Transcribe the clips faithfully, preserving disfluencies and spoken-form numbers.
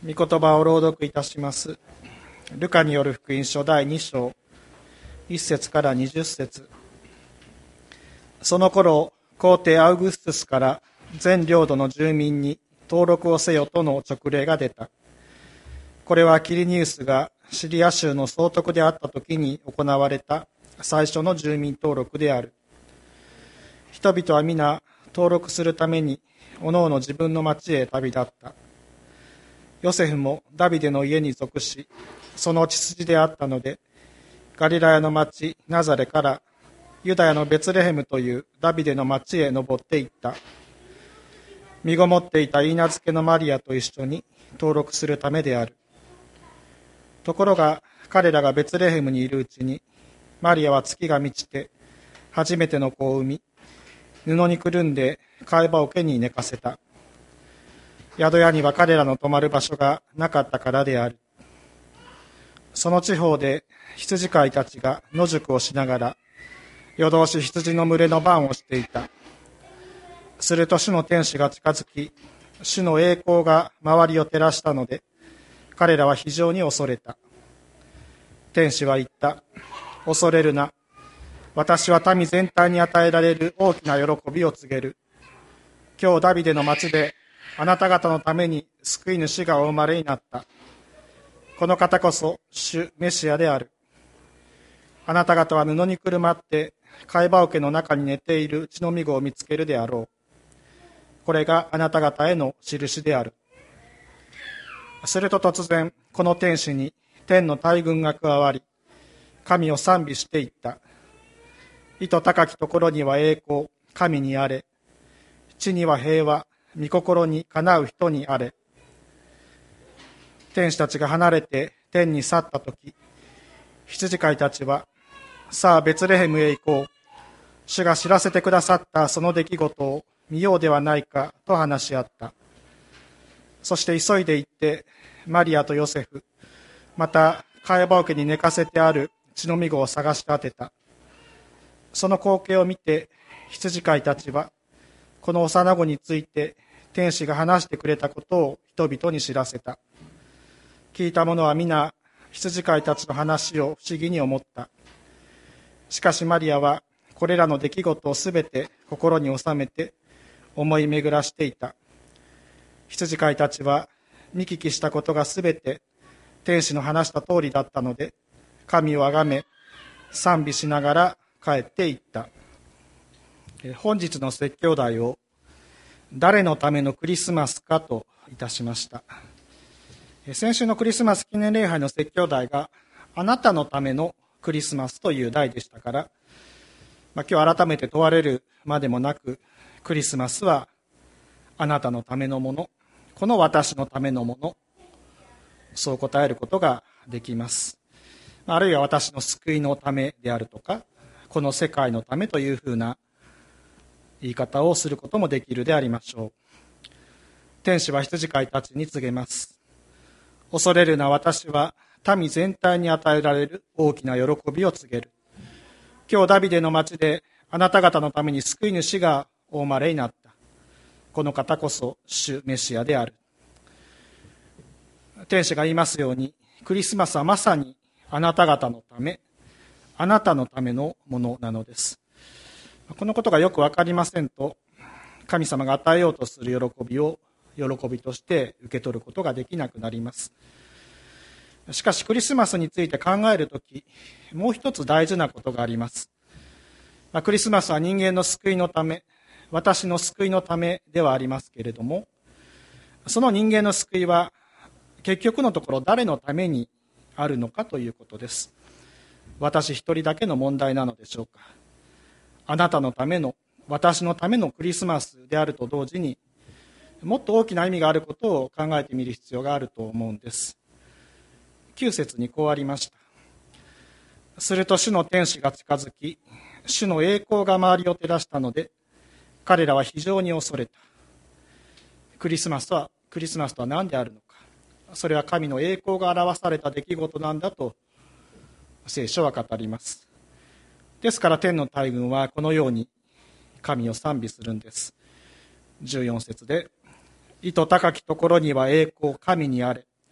御言葉を朗読いたします。ルカによる福音書だいに章いっ節からにじゅっ節。その頃、皇帝アウグストゥスから全領土の住民に登録をせよとの勅令が出た。これはキリニウスがシリア州の総督であった時に行われた最初の住民登録である。人々は皆登録するためにおのおの自分の町へ旅立った。ヨセフもダビデの家に属し、その血筋であったので、ガリラヤの町ナザレからユダヤのベツレヘムというダビデの町へ登っていった。身ごもっていた許嫁のマリアと一緒に登録するためである。ところが彼らがベツレヘムにいるうちに、マリアは月が満ちて初めての子を産み、布にくるんで替え羽桶に寝かせた。宿屋には彼らの泊まる場所がなかったからである。その地方で羊飼いたちが野宿をしながら夜通し羊の群れの番をしていた。すると主の天使が近づき、主の栄光が周りを照らしたので、彼らは非常に恐れた。天使は言った。恐れるな。私は民全体に与えられる大きな喜びを告げる。今日ダビデの町であなた方のために救い主がお生まれになった。この方こそ主メシアである。あなた方は布にくるまって替え羽桶の中に寝ている血のみ子を見つけるであろう。これがあなた方への印である。すると突然この天使に天の大軍が加わり、神を賛美していった。意図高きところには栄光、神にあれ。地には平和、御心にかなう人にあれ。天使たちが離れて天に去ったとき、羊飼いたちは、さあベツレヘムへ行こう。主が知らせてくださったその出来事を見ようではないかと話し合った。そして急いで行って、マリアとヨセフ、また替え羽桶に寝かせてある血のみ子を探し当てた。その光景を見て羊飼いたちは、この幼子について天使が話してくれたことを人々に知らせた。聞いた者は皆羊飼いたちの話を不思議に思った。しかしマリアはこれらの出来事をすべて心に収めて思い巡らしていた。羊飼いたちは見聞きしたことがすべて天使の話した通りだったので、神をあがめ賛美しながら帰っていった。本日の説教題を誰のためのクリスマスかといたしました。先週のクリスマス記念礼拝の説教題があなたのためのクリスマスという題でしたから、まあ、今日改めて問われるまでもなく、クリスマスはあなたのためのもの、この私のためのもの、そう答えることができます。あるいは私の救いのためであるとか、この世界のためというふうな言い方をすることもできるでありましょう。天使は羊飼いたちに告げます。恐れるな、私は民全体に与えられる大きな喜びを告げる。今日ダビデの町であなた方のために救い主がお生まれになった。この方こそ主メシアである。天使が言いますように、クリスマスはまさにあなた方のため、あなたのためのものなのです。このことがよくわかりませんと、神様が与えようとする喜びを喜びとして受け取ることができなくなります。しかしクリスマスについて考えるとき、もう一つ大事なことがあります。クリスマスは人間の救いのため、私の救いのためではありますけれども、その人間の救いは結局のところ誰のためにあるのかということです。私一人だけの問題なのでしょうか。あなたのための、私のためのクリスマスであると同時に、もっと大きな意味があることを考えてみる必要があると思うんです。きゅう節にこうありました。すると主の天使が近づき、主の栄光が周りを照らしたので、彼らは非常に恐れた。クリスマスは、クリスマスとは何であるのか。それは神の栄光が表された出来事なんだと聖書は語ります。ですから天の大軍はこのように神を賛美するんです。じゅうよん節で、意図高きところには栄光、神にあれ。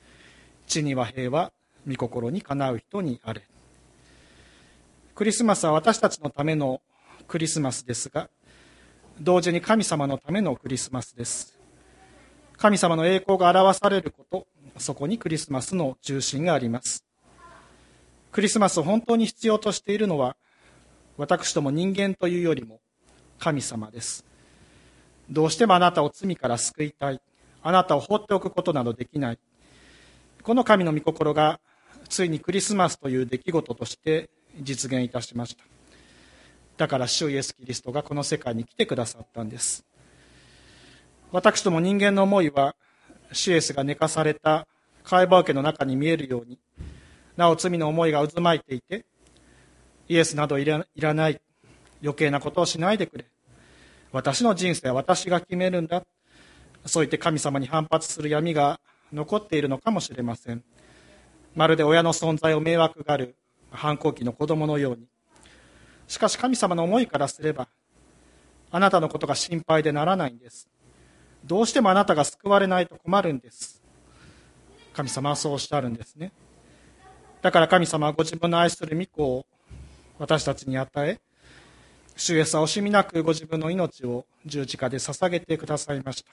地には平和、御心にかなう人にあれ。クリスマスは私たちのためのクリスマスですが、同時に神様のためのクリスマスです。神様の栄光が表されること、そこにクリスマスの中心があります。クリスマスを本当に必要としているのは、私ども人間というよりも神様です。どうしてもあなたを罪から救いたい、あなたを放っておくことなどできない。この神の御心がついにクリスマスという出来事として実現いたしました。だから主イエスキリストがこの世界に来てくださったんです。私ども人間の思いは、主イエスが寝かされた貝羽桶の中に見えるように、なお罪の思いが渦巻いていて、イエスなどいら、いらない、余計なことをしないでくれ、私の人生は私が決めるんだ、そう言って神様に反発する闇が残っているのかもしれません。まるで親の存在を迷惑がる反抗期の子供のように。しかし神様の思いからすれば、あなたのことが心配でならないんです。どうしてもあなたが救われないと困るんです。神様はそうおっしゃるんですね。だから神様はご自分の愛する御子を私たちに与え、主イエスは惜しみなくご自分の命を十字架で捧げてくださいました。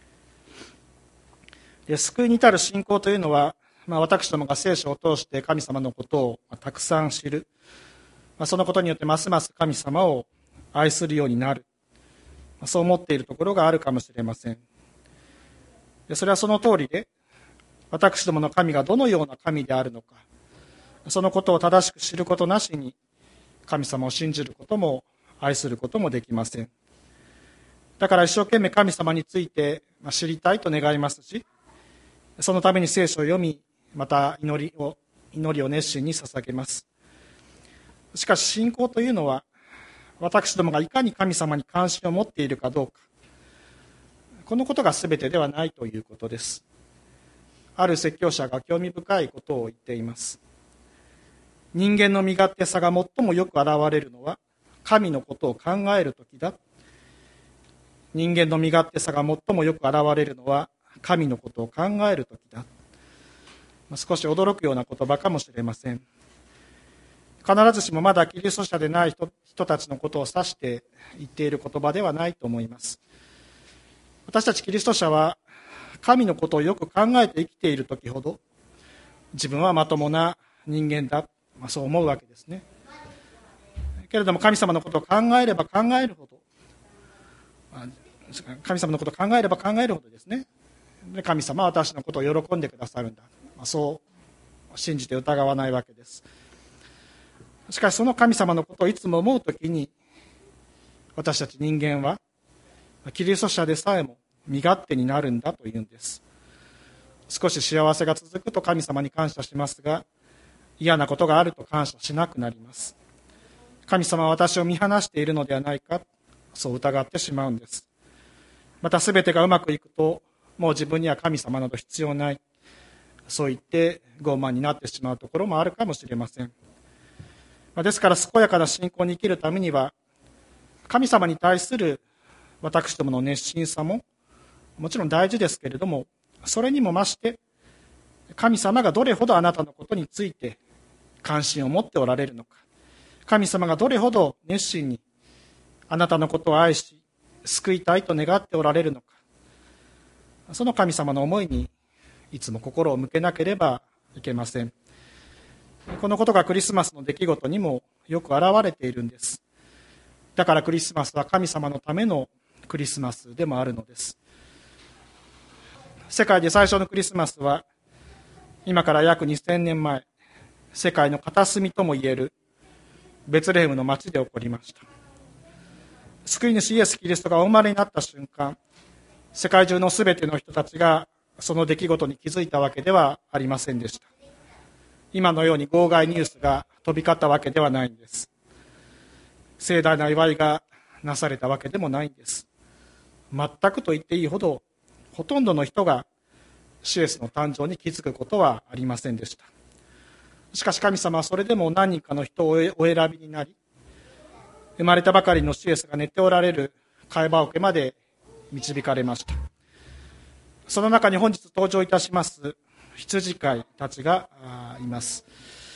で、救いに至る信仰というのは、まあ、私どもが聖書を通して神様のことをたくさん知る、まあ、そのことによってますます神様を愛するようになる、まあ、そう思っているところがあるかもしれません。で、それはその通りで、私どもの神がどのような神であるのか、そのことを正しく知ることなしに神様を信じることも愛することもできません。だから一生懸命神様について知りたいと願いますし、そのために聖書を読み、また祈りを祈りを熱心に捧げます。しかし信仰というのは、私どもがいかに神様に関心を持っているかどうか、このことが全てではないということです。ある説教者が興味深いことを言っています。人間の身勝手さが最もよく現れるのは神のことを考えるときだ。人間の身勝手さが最もよく現れるのは神のことを考えるときだ。少し驚くような言葉かもしれません。必ずしもまだキリスト者でない 人, 人たちのことを指して言っている言葉ではないと思います。私たちキリスト者は神のことをよく考えて生きているときほど、自分はまともな人間だ、まあ、そう思うわけですね。けれども神様のことを考えれば考えるほど、神様のことを考えれば考えるほどですね、で神様は私のことを喜んでくださるんだ、まあ、そう信じて疑わないわけです。しかしその神様のことをいつも思うときに、私たち人間はキリスト者でさえも身勝手になるんだというんです。少し幸せが続くと神様に感謝しますが、嫌なことがあると感謝しなくなります。神様は私を見放しているのではないか、そう疑ってしまうんです。また全てがうまくいくと、もう自分には神様など必要ない、そう言って傲慢になってしまうところもあるかもしれません。ですから健やかな信仰に生きるためには、神様に対する私どもの熱心さももちろん大事ですけれども、それにも増して神様がどれほどあなたのことについて関心を持っておられるのか、神様がどれほど熱心にあなたのことを愛し救いたいと願っておられるのか、その神様の思いにいつも心を向けなければいけません。このことがクリスマスの出来事にもよく現れているんです。だからクリスマスは神様のためのクリスマスでもあるのです。世界で最初のクリスマスは今から約にせんねんまえ、世界の片隅ともいえるベツレヘムの町で起こりました。救い主イエス・キリストがお生まれになった瞬間、世界中のすべての人たちがその出来事に気づいたわけではありませんでした。今のように号外ニュースが飛び交ったわけではないんです。盛大な祝いがなされたわけでもないんです。全くと言っていいほど、ほとんどの人が主イエスの誕生に気づくことはありませんでした。しかし神様はそれでも何人かの人をお選びになり、生まれたばかりの主イエスが寝ておられる貝羽桶まで導かれました。その中に本日登場いたします羊飼いたちがいます。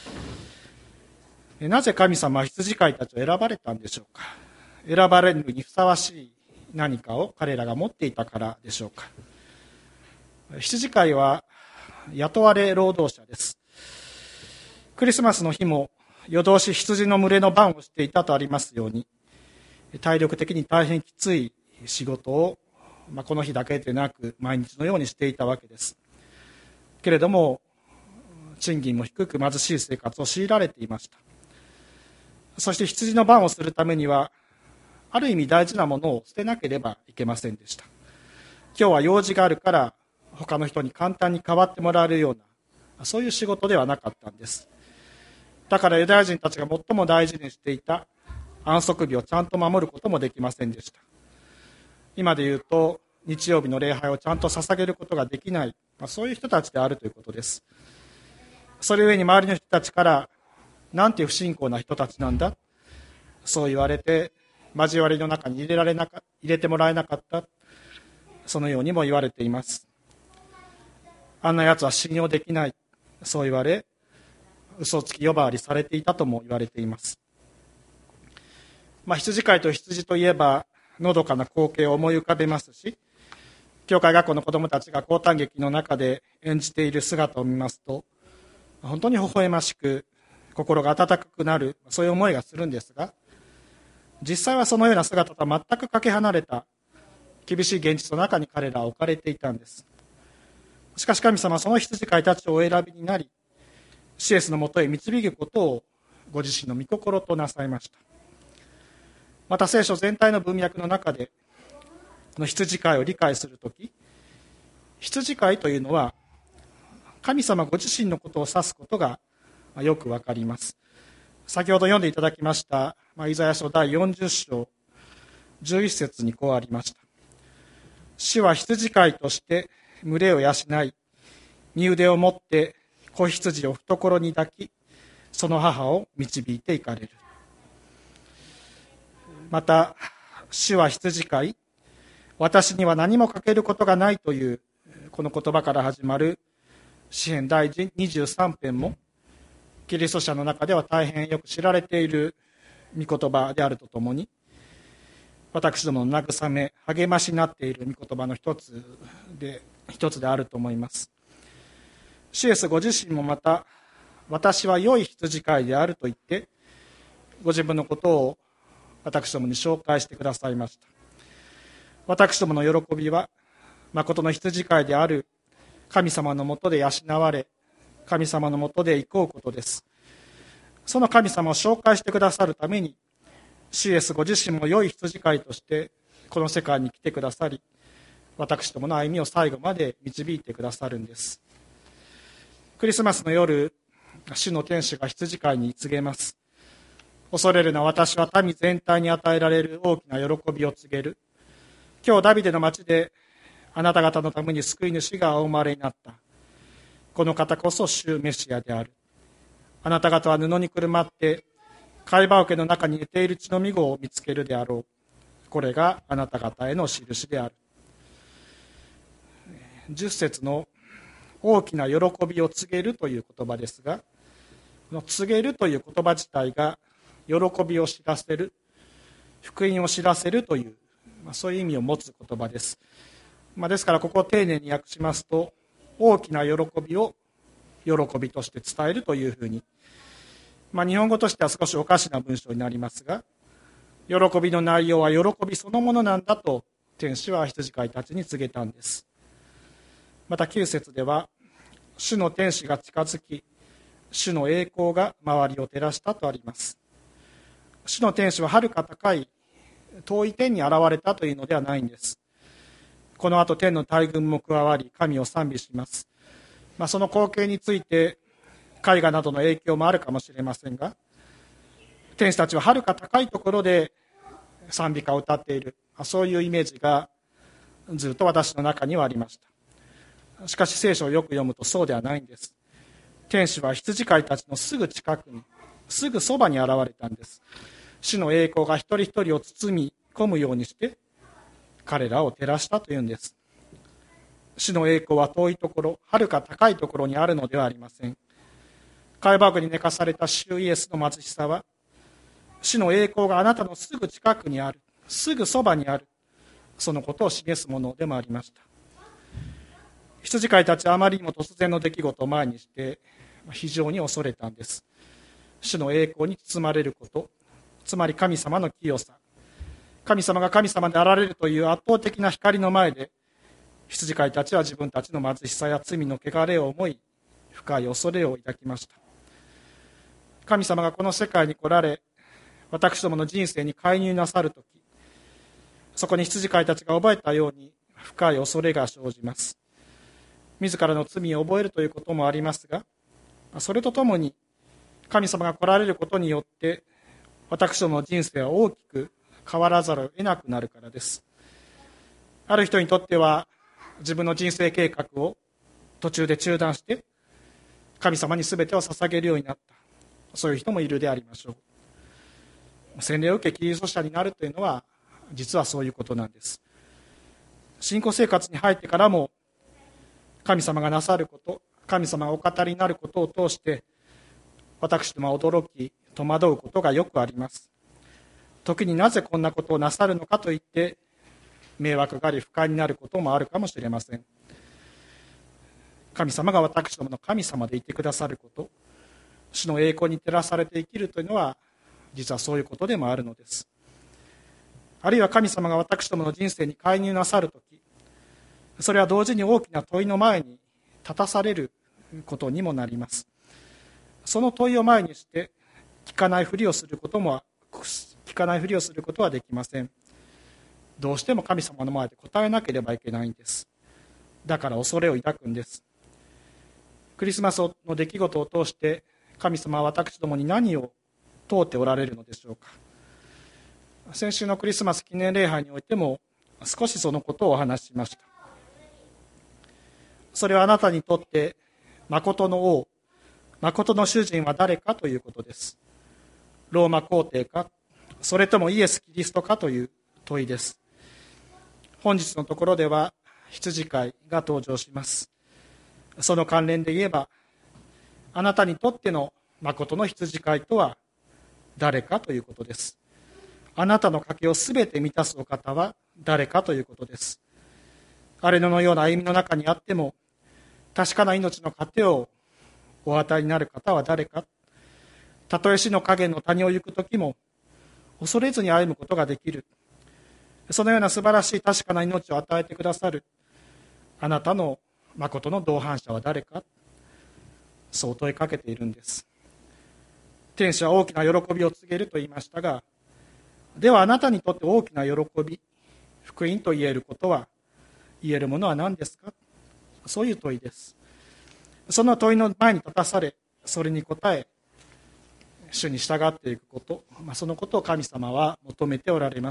なぜ神様は羊飼いたちを選ばれたんでしょうか。選ばれるにふさわしい何かを彼らが持っていたからでしょうか。羊飼いは雇われ労働者です。クリスマスの日も夜通し羊の群れの番をしていたとありますように、体力的に大変きつい仕事を、まあ、この日だけでなく毎日のようにしていたわけです。けれども賃金も低く貧しい生活を強いられていました。そして羊の番をするためにはある意味大事なものを捨てなければいけませんでした。今日は用事があるから他の人に簡単に代わってもらえるような、そういう仕事ではなかったんです。だからユダヤ人たちが最も大事にしていた安息日をちゃんと守ることもできませんでした。今で言うと日曜日の礼拝をちゃんと捧げることができない、まあ、そういう人たちであるということです。それゆえに周りの人たちからなんて不信仰な人たちなんだ、そう言われて交わりの中に入れられなか入れてもらえなかった、そのようにも言われています。あんな奴は信用できない、そう言われ嘘つき呼ばわりされていたとも言われています。まあ、羊飼いと羊といえばのどかな光景を思い浮かべますし、教会学校の子どもたちが講談劇の中で演じている姿を見ますと本当に微笑ましく心が温かくなる、そういう思いがするんですが、実際はそのような姿とは全くかけ離れた厳しい現実の中に彼らは置かれていたんです。しかし神様はその羊飼いたちをお選びになり、シエスのもとへ導くことをご自身の御心となさいました。また聖書全体の文脈の中でこの羊飼いを理解するとき、羊飼いというのは神様ご自身のことを指すことがよくわかります。先ほど読んでいただきましたイザヤ書だいよんじゅっ章じゅういち節にこうありました。主は羊飼いとして群れを養い、身腕を持って子羊を懐に抱き、その母を導いていかれる。また、主は羊飼い、私には何も欠けることがないというこの言葉から始まる詩編だいにじゅうさん編もキリスト者の中では大変よく知られている御言葉であるとともに、私どもの慰め励ましになっている御言葉の一つで一つであると思います。シエスご自身もまた、私は良い羊飼いであると言ってご自分のことを私どもに紹介してくださいました。私どもの喜びは誠の羊飼いである神様のもとで養われ、神様のもとで行こうことです。その神様を紹介してくださるために、シエスご自身も良い羊飼いとしてこの世界に来てくださり、私どもの歩みを最後まで導いてくださるんです。クリスマスの夜、主の天使が羊飼いに告げます。恐れるな、私は民全体に与えられる大きな喜びを告げる。今日ダビデの町であなた方のために救い主がお生まれになった。この方こそ主メシアである。あなた方は布にくるまって貝羽桶の中に寝ている血のみ子を見つけるであろう。これがあなた方への印である。十節の大きな喜びを告げるという言葉ですが、この告げるという言葉自体が喜びを知らせる、福音を知らせるという、まあ、そういう意味を持つ言葉です。まあ、ですからここを丁寧に訳しますと、大きな喜びを喜びとして伝えるというふうに、まあ、日本語としては少しおかしな文章になりますが、喜びの内容は喜びそのものなんだと天使は羊飼いたちに告げたんです。またきゅう節では、主の天使が近づき、主の栄光が周りを照らしたとあります。主の天使は遥か高い遠い天に現れたというのではないんです。この後天の大軍も加わり神を賛美します。まあ、その光景について絵画などの影響もあるかもしれませんが、天使たちは遥か高いところで賛美歌を歌っている、そういうイメージがずっと私の中にはありました。しかし聖書をよく読むとそうではないんです。天使は羊飼いたちのすぐ近くに、すぐそばに現れたんです。主の栄光が一人一人を包み込むようにして彼らを照らしたというんです。 主の栄光は遠いところ、はるか高いところにあるのではありません。カルバーグに寝かされた主イエスの貧しさは、主の栄光があなたのすぐ近くにある、すぐそばにある、そのことを示すものでもありました。羊飼いたちはあまりにも突然の出来事を前にして非常に恐れたんです。主の栄光に包まれること、つまり神様の清さ、神様が神様であられるという圧倒的な光の前で、羊飼いたちは自分たちの貧しさや罪の汚れを思い、深い恐れを抱きました。神様がこの世界に来られ、私どもの人生に介入なさるとき、そこに羊飼いたちが覚えたように深い恐れが生じます。自らの罪を覚えるということもありますが、それとともに神様が来られることによって私どもの人生は大きく変わらざるを得なくなるからです。ある人にとっては自分の人生計画を途中で中断して神様に全てを捧げるようになった、そういう人もいるでありましょう。洗礼を受けキリスト者になるというのは実はそういうことなんです。信仰生活に入ってからも神様がなさること、神様がお語りになることを通して私どもは驚き戸惑うことがよくあります。時になぜこんなことをなさるのかといって迷惑があり不快になることもあるかもしれません。神様が私どもの神様でいてくださること、主の栄光に照らされて生きるというのは実はそういうことでもあるのです。あるいは神様が私どもの人生に介入なさるとき、それは同時に大きな問いの前に立たされることにもなります。その問いを前にして聞かないふりをすることも聞かないふりをすることはできません。どうしても神様の前で答えなければいけないんです。だから恐れを抱くんです。クリスマスの出来事を通して神様は私どもに何を問うておられるのでしょうか。先週のクリスマス記念礼拝においても少しそのことをお話ししました。それはあなたにとって誠の王、誠の主人は誰かということです。ローマ皇帝か、それともイエス・キリストかという問いです。本日のところでは羊飼いが登場します。その関連で言えば、あなたにとっての誠の羊飼いとは誰かということです。あなたの賭けをすべて満たすお方は誰かということです。荒れ野のような歩みの中にあっても確かな命の糧をお与えになる方は誰か。たとえ死の影の谷を行くときも恐れずに歩むことができる、そのような素晴らしい確かな命を与えてくださるあなたの誠の同伴者は誰か、そう問いかけているんです。天使は大きな喜びを告げると言いましたが、ではあなたにとって大きな喜び、福音と言えることは、言えるものは何ですか。そういう問いです。その問いの前に立たされ、それに答え主に従っていくこと、まあ、そのことを神様は求めておられます。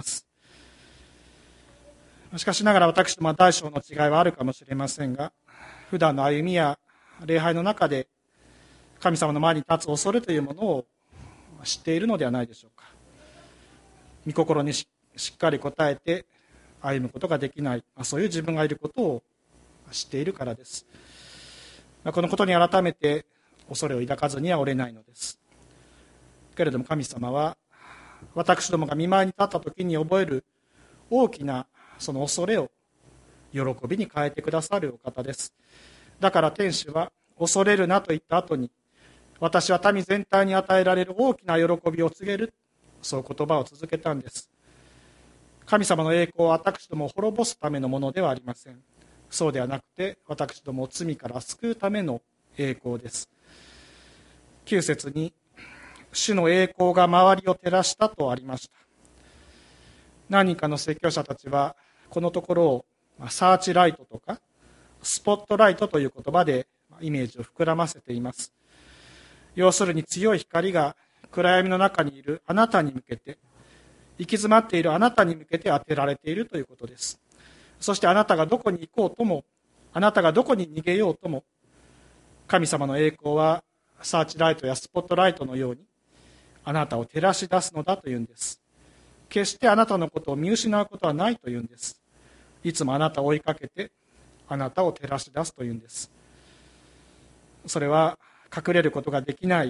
しかしながら私どもは大小の違いはあるかもしれませんが、普段の歩みや礼拝の中で神様の前に立つ恐れというものを知っているのではないでしょうか。御心に し, しっかり応えて歩むことができない、まあ、そういう自分がいることを知っているからです。まあ、このことに改めて恐れを抱かずにはおれないのです。けれども神様は私どもが御前に立った時に覚える大きなその恐れを喜びに変えてくださるお方です。だから天使は恐れるなと言った後に、私は民全体に与えられる大きな喜びを告げる、そう言葉を続けたんです。神様の栄光は私どもを滅ぼすためのものではありません。そうではなくて私どもを罪から救うための栄光です。きゅう節に主の栄光が周りを照らしたとありました。何人かの説教者たちはこのところをサーチライトとかスポットライトという言葉でイメージを膨らませています。要するに強い光が暗闇の中にいるあなたに向けて、行き詰まっているあなたに向けて当てられているということです。そしてあなたがどこに行こうとも、あなたがどこに逃げようとも、神様の栄光はサーチライトやスポットライトのようにあなたを照らし出すのだというんです。決してあなたのことを見失うことはないというんです。いつもあなたを追いかけてあなたを照らし出すというんです。それは隠れることができない、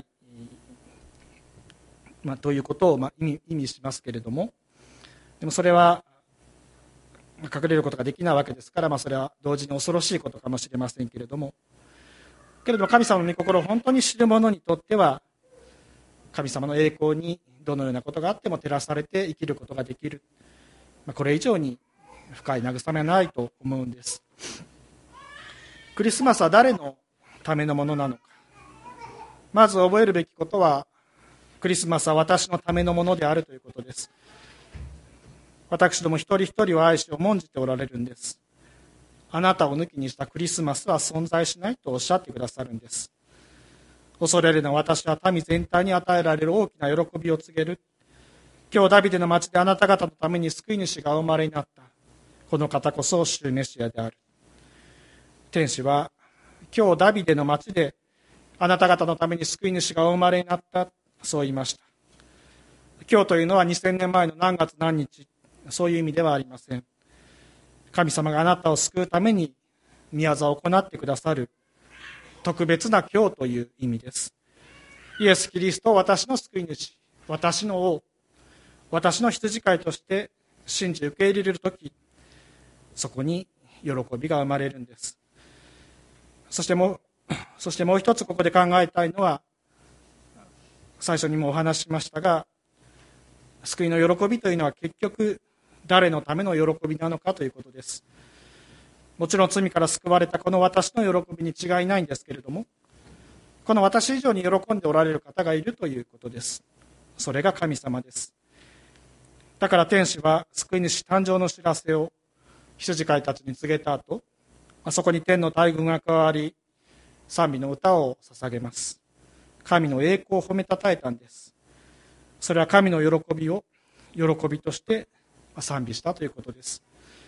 まあ、ということをまあ意味、意味しますけれども、でもそれは隠れることができないわけですから、まあ、それは同時に恐ろしいことかもしれませんけれども、けれども神様の御心を本当に知る者にとっては、神様の栄光にどのようなことがあっても照らされて生きることができる、まあ、これ以上に深い慰めはないと思うんです。クリスマスは誰のためのものなのか。まず覚えるべきことは、クリスマスは私のためのものであるということです。私ども一人一人を愛し重んじておられるんです。あなたを抜きにしたクリスマスは存在しないとおっしゃってくださるんです。恐れるのは私は民全体に与えられる大きな喜びを告げる。今日ダビデの町であなた方のために救い主がお生まれになった。この方こそ主メシアである。天使は今日ダビデの町であなた方のために救い主がお生まれになった、そう言いました。今日というのはにせんねんまえの何月何日、そういう意味ではありません。神様があなたを救うために宮業を行ってくださる特別な今日という意味です。イエス・キリストを私の救い主、私の王、私の羊飼いとして信じ受け入れるとき、そこに喜びが生まれるんです。そしてもう、そしてもう一つここで考えたいのは、最初にもお話ししましたが、救いの喜びというのは結局誰のための喜びなのかということです。もちろん罪から救われたこの私の喜びに違いないんですけれども、この私以上に喜んでおられる方がいるということです。それが神様です。だから天使は救い主誕生の知らせを羊飼いたちに告げた後、そこに天の大軍が加わり、賛美の歌を捧げます。神の栄光を褒めたたえたんです。それは神の喜びを喜びとして賛美したということです。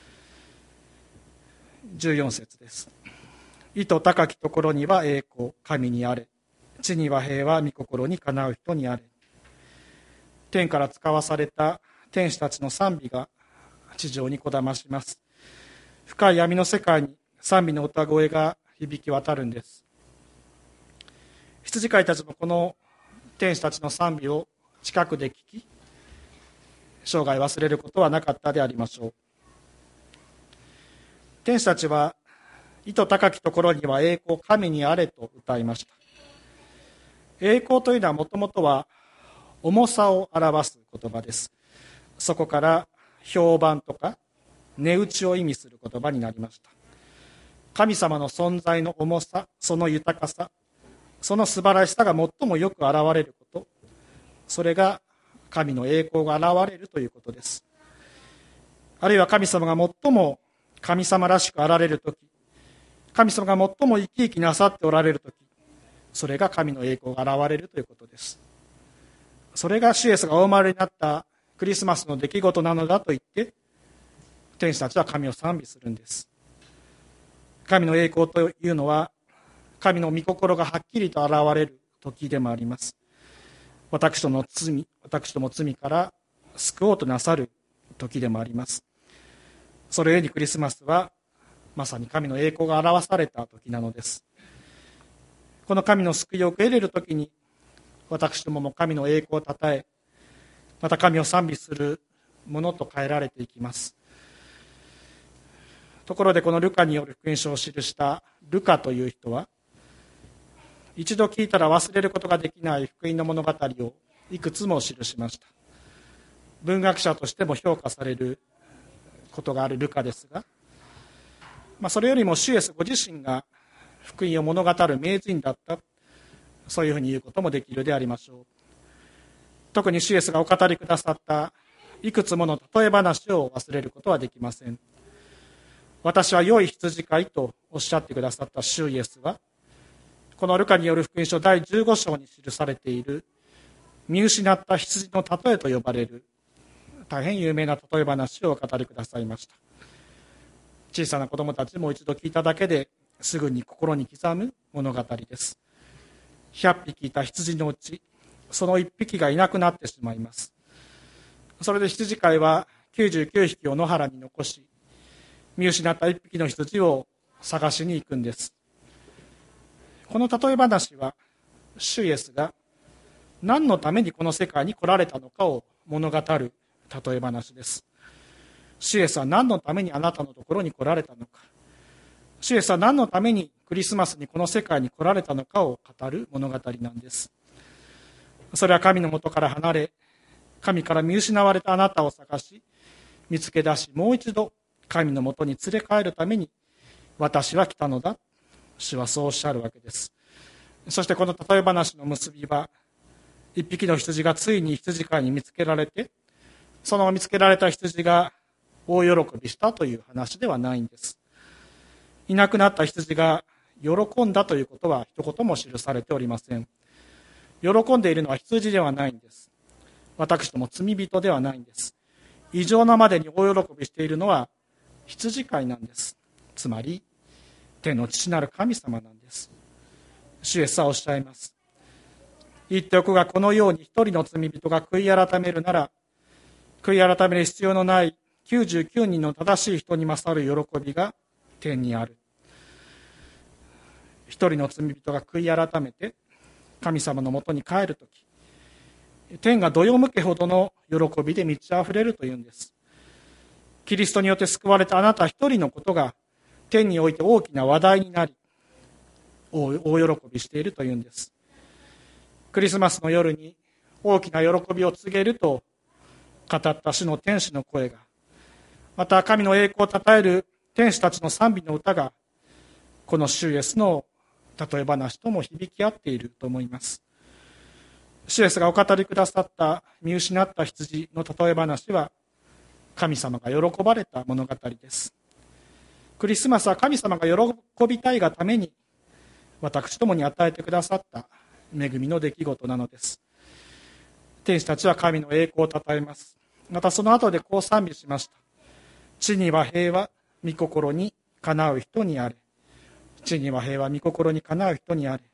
じゅうよん節です。意図高きところには栄光、神にあれ。地には平和、御心にかなう人にあれ。天から使わされた天使たちの賛美が地上にこだまします。深い闇の世界に賛美の歌声が響き渡るんです。羊飼いたちもこの天使たちの賛美を近くで聞き、生涯忘れることはなかったでありましょう。天使たちは意図高きところには栄光、神にあれと歌いました。栄光というのはもともとは重さを表す言葉です。そこから評判とか値打ちを意味する言葉になりました。神様の存在の重さ、その豊かさ、その素晴らしさが最もよく現れること、それが神の栄光が現れるということです。あるいは神様が最も神様らしくあられるとき、神様が最も生き生きなさっておられるとき、それが神の栄光が現れるということです。それが主イエスがお生まれになったクリスマスの出来事なのだと言って、天使たちは神を賛美するんです。神の栄光というのは、神の御心がはっきりと現れる時でもあります。私どもの罪、私ども罪から救おうとなさる時でもあります。それゆえにクリスマスは、まさに神の栄光が表された時なのです。この神の救いを受け入れる時に、私どもも神の栄光をたたえ、また神を賛美するものと変えられていきます。ところでこのルカによる福音書を記したルカという人は、一度聞いたら忘れることができない福音の物語をいくつも記しました。文学者としても評価されることがあるルカですが、まあ、それよりも主イエスご自身が福音を物語る名人だった、そういうふうに言うこともできるでありましょう。特に主イエスがお語りくださったいくつもの例え話を忘れることはできません。私は良い羊飼いとおっしゃってくださった主イエスは、このルカによる福音書だいじゅうご章に記されている見失った羊の例えと呼ばれる大変有名な例え話をお語りくださいました。小さな子供たちも一度聞いただけですぐに心に刻む物語です。ひゃっぴきいた羊のうちそのいっぴきがいなくなってしまいます。それで羊飼いはきゅうじゅうきゅうひきを野原に残し、見失ったいっぴきの羊を探しに行くんです。この例え話は、主イエスが何のためにこの世界に来られたのかを物語る例え話です。主イエスは何のためにあなたのところに来られたのか、主イエスは何のためにクリスマスにこの世界に来られたのかを語る物語なんです。それは神の元から離れ、神から見失われたあなたを探し、見つけ出し、もう一度神の元に連れ帰るために私は来たのだ。主はそうおっしゃるわけです。そしてこの例え話の結びは、一匹の羊がついに羊飼いに見つけられて、その見つけられた羊が大喜びしたという話ではないんです。いなくなった羊が喜んだということは一言も記されておりません。喜んでいるのは羊ではないんです。私ども罪人ではないんです。異常なまでに大喜びしているのは羊飼いなんです。つまり天の父なる神様なんです。主イエスはおっしゃいます。言っておくが、このように一人の罪人が悔い改めるなら、悔い改める必要のないきゅうじゅうきゅうにんの正しい人に勝る喜びが天にある。一人の罪人が悔い改めて神様のもとに帰るとき、天がどよむけほどの喜びで満ち溢れるというんです。キリストによって救われたあなた一人のことが天において大きな話題になり、大喜びしているというんです。クリスマスの夜に大きな喜びを告げると語った主の天使の声が、また神の栄光を称える天使たちの賛美の歌が、この主イエスの例え話とも響き合っていると思います。主イエスがお語りくださった見失った羊の例え話は、神様が喜ばれた物語です。クリスマスは神様が喜びたいがために私どもに与えてくださった恵みの出来事なのです。天使たちは神の栄光を称えます。またその後でこう賛美しました。地には平和、御心にかなう人にあれ。地には平和、御心にかなう人にあれ。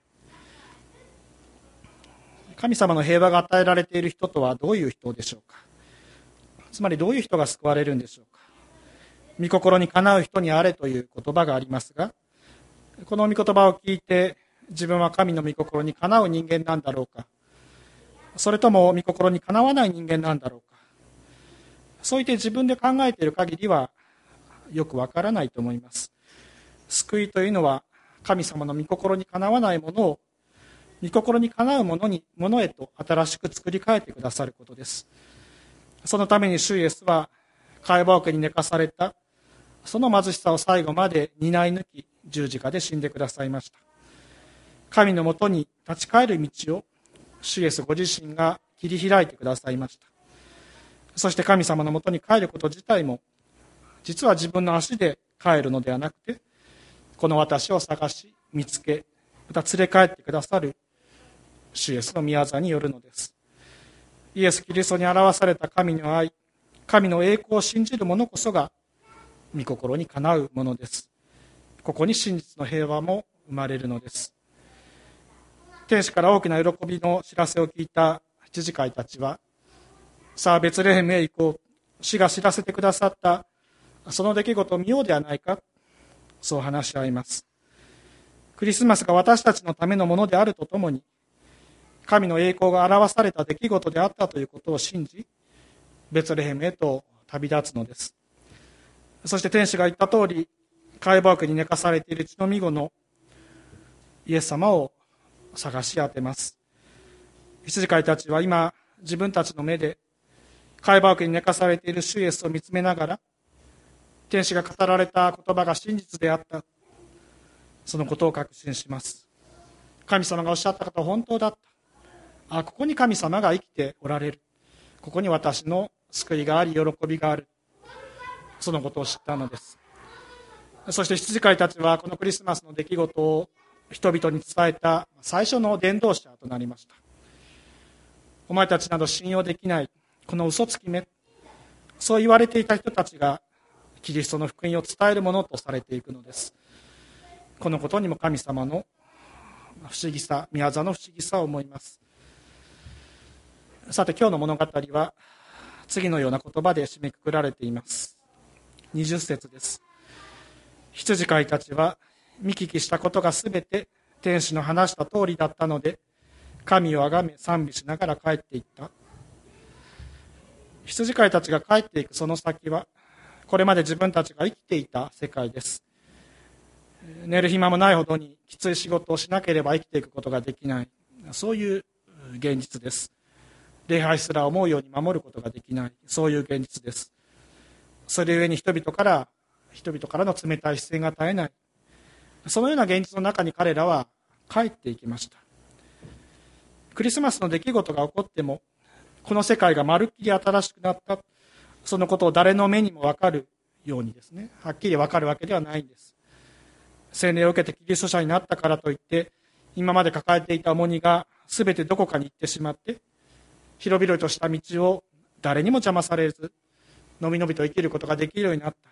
神様の平和が与えられている人とはどういう人でしょうか。つまりどういう人が救われるんでしょうか。御心にかなう人にあれという言葉がありますが、この御言葉を聞いて自分は神の御心にかなう人間なんだろうか、それとも御心にかなわない人間なんだろうか、そう言って自分で考えている限りはよくわからないと思います。救いというのは神様の御心にかなわないものを御心にかなうものにものへと新しく作り変えてくださることです。そのために主イエスは貝羽桶に寝かされたその貧しさを最後まで担い抜き、十字架で死んでくださいました。神のもとに立ち返る道を主イエスご自身が切り開いてくださいました。そして神様のもとに帰ること自体も、実は自分の足で帰るのではなくて、この私を探し見つけ、また連れ帰ってくださる主イエスの御業によるのです。イエス・キリストに表された神の愛、神の栄光を信じる者こそが御心にかなうものです。ここに真実の平和も生まれるのです。天使から大きな喜びの知らせを聞いた羊飼いたちは、さあベツレヘムへ行こう、主が知らせてくださったその出来事を見ようではないか、そう話し合います。クリスマスが私たちのためのものであるとともに、神の栄光が表された出来事であったということを信じ、ベツレヘムへと旅立つのです。そして天使が言った通り、貝羽桶に寝かされている血のみ子のイエス様を探し当てます。羊飼いたちは今、自分たちの目で貝羽桶に寝かされている主イエスを見つめながら、天使が語られた言葉が真実であった、そのことを確信します。神様がおっしゃったことは本当だった。あ、ここに神様が生きておられる。ここに私の救いがあり、喜びがある。そのことを知ったのです。そして羊飼いたちはこのクリスマスの出来事を人々に伝えた最初の伝道者となりました。お前たちなど信用できない、この嘘つきめ、そう言われていた人たちがキリストの福音を伝えるものとされていくのです。このことにも神様の不思議さ、御業の不思議さを思います。さて今日の物語は次のような言葉で締めくくられています。にじゅっ節です。 羊飼いたちは見聞きしたことがすべて天使の話した通りだったので、神をあがめ賛美しながら帰っていった。羊飼いたちが帰っていくその先は、これまで自分たちが生きていた世界です。寝る暇もないほどにきつい仕事をしなければ生きていくことができない、そういう現実です。礼拝すら思うように守ることができない、そういう現実です。それゆえに人々から人々からの冷たい視線が絶えない、そのような現実の中に彼らは帰っていきました。クリスマスの出来事が起こっても、この世界がまるっきり新しくなった、そのことを誰の目にも分かるようにですね、はっきり分かるわけではないんです。洗礼を受けてキリスト者になったからといって、今まで抱えていた重荷がすべてどこかに行ってしまって、広々とした道を誰にも邪魔されず、のびのびと生きることができるようになった。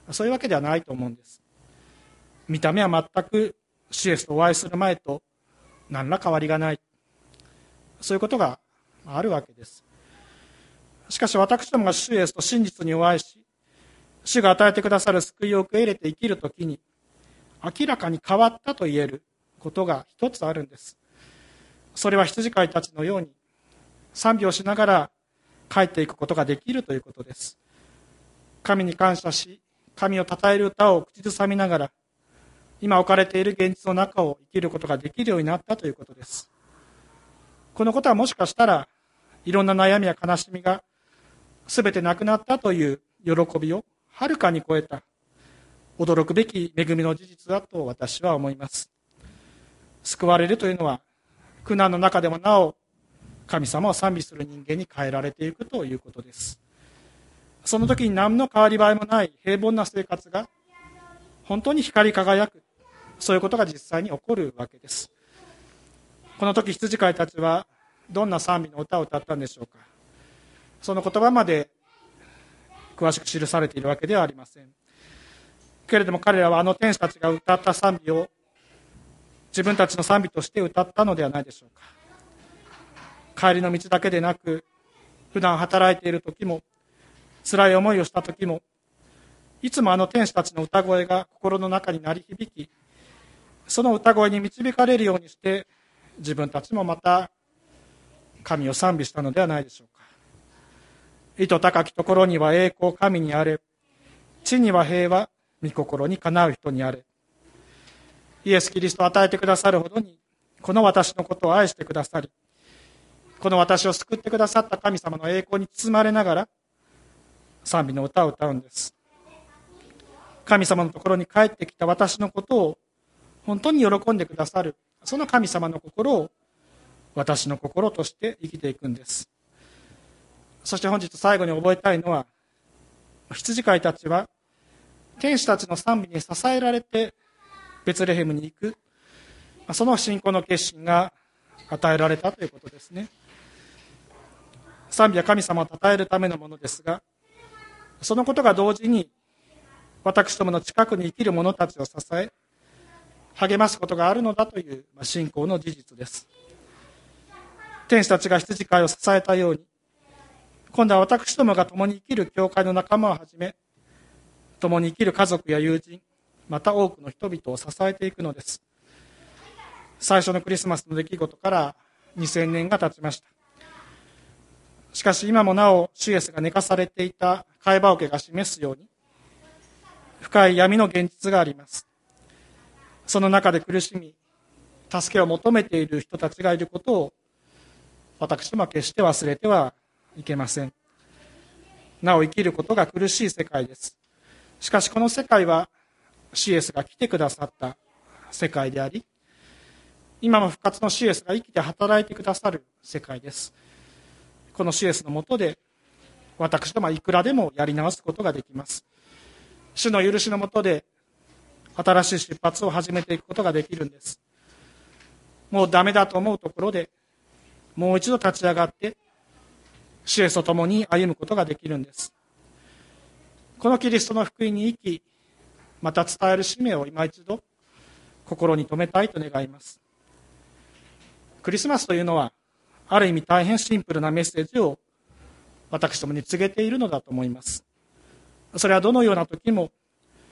そういうわけではないと思うんです。見た目は全く主イエスとお会いする前と何ら変わりがない。そういうことがあるわけです。しかし私どもが主イエスと真実にお会いし、主が与えてくださる救いを受け入れて生きるときに、明らかに変わったと言えることが一つあるんです。それは羊飼いたちのように賛美をしながら帰っていくことができるということです。神に感謝し、神を称える歌を口ずさみながら、今置かれている現実の中を生きることができるようになったということです。このことはもしかしたら、いろんな悩みや悲しみが全てなくなったという喜びをはるかに超えた驚くべき恵みの事実だと私は思います。救われるというのは、苦難の中でもなお神様を賛美する人間に変えられていくということです。その時に何の変わり映えもない平凡な生活が本当に光り輝く、そういうことが実際に起こるわけです。この時羊飼いたちはどんな賛美の歌を歌ったんでしょうか。その言葉まで詳しく記されているわけではありませんけれども、彼らはあの天使たちが歌った賛美を自分たちの賛美として歌ったのではないでしょうか。帰りの道だけでなく、普段働いている時も、辛い思いをした時も、いつもあの天使たちの歌声が心の中に鳴り響き、その歌声に導かれるようにして、自分たちもまた神を賛美したのではないでしょうか。意図高きところには栄光神にあれ、地には平和御心にかなう人にあれ。イエス・キリストを与えてくださるほどに、この私のことを愛してくださり、この私を救ってくださった神様の栄光に包まれながら賛美の歌を歌うんです。神様のところに帰ってきた私のことを本当に喜んでくださる、その神様の心を私の心として生きていくんです。そして本日最後に覚えたいのは、羊飼いたちは天使たちの賛美に支えられてベツレヘムに行く、その信仰の決心が与えられたということですね。賛美は神様を称えるためのものですが、そのことが同時に私どもの近くに生きる者たちを支え励ますことがあるのだという信仰の事実です。天使たちが羊飼いを支えたように、今度は私どもが共に生きる教会の仲間をはじめ、共に生きる家族や友人、また多くの人々を支えていくのです。最初のクリスマスの出来事からにせんねんが経ちました。しかし今もなお主イエスが寝かされていた貝羽桶が示すように、深い闇の現実があります。その中で苦しみ、助けを求めている人たちがいることを私どもは決して忘れてはいけません。なお生きることが苦しい世界です。しかしこの世界は主イエスが来てくださった世界であり、今も復活の主イエスが生きて働いてくださる世界です。この主イエスの下で私どもはいくらでもやり直すことができます。主の許しの下で新しい出発を始めていくことができるんです。もうダメだと思うところでもう一度立ち上がって主イエスと共に歩むことができるんです。このキリストの福音に生き、また伝える使命を今一度心に留めたいと願います。クリスマスというのはある意味大変シンプルなメッセージを私どもに告げているのだと思います。それはどのような時も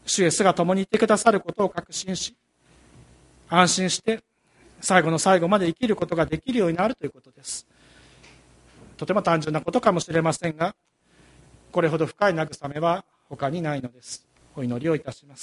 主イエスが共にいてくださることを確信し、安心して最後の最後まで生きることができるようになるということです。とても単純なことかもしれませんが、これほど深い慰めは他にないのです。お祈りをいたします。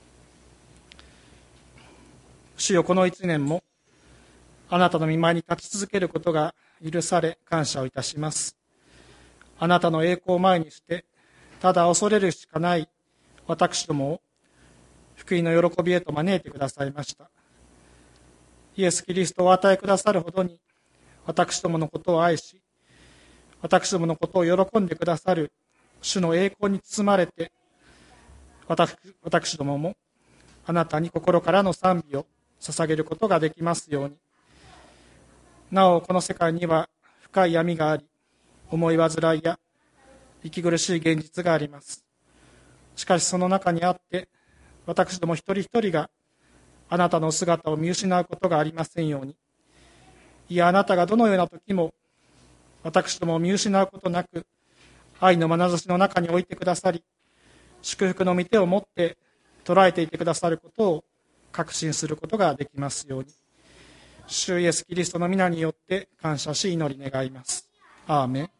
主よ、この一年もあなたの御前に立ち続けることが許され感謝をいたします。あなたの栄光を前にしてただ恐れるしかない私どもを福音の喜びへと招いてくださいました。イエス・キリストをお与えくださるほどに私どものことを愛し、私どものことを喜んでくださる主の栄光に包まれて、私, 私どももあなたに心からの賛美を捧げることができますように。なおこの世界には深い闇があり、重い煩いや息苦しい現実があります。しかしその中にあって私ども一人一人があなたの姿を見失うことがありませんように。いや、あなたがどのような時も私どもを見失うことなく愛の眼差しの中に置いてくださり、祝福の御手を持って捉えていてくださることを確信することができますように。主イエスキリストの皆によって感謝し祈り願います。アーメン。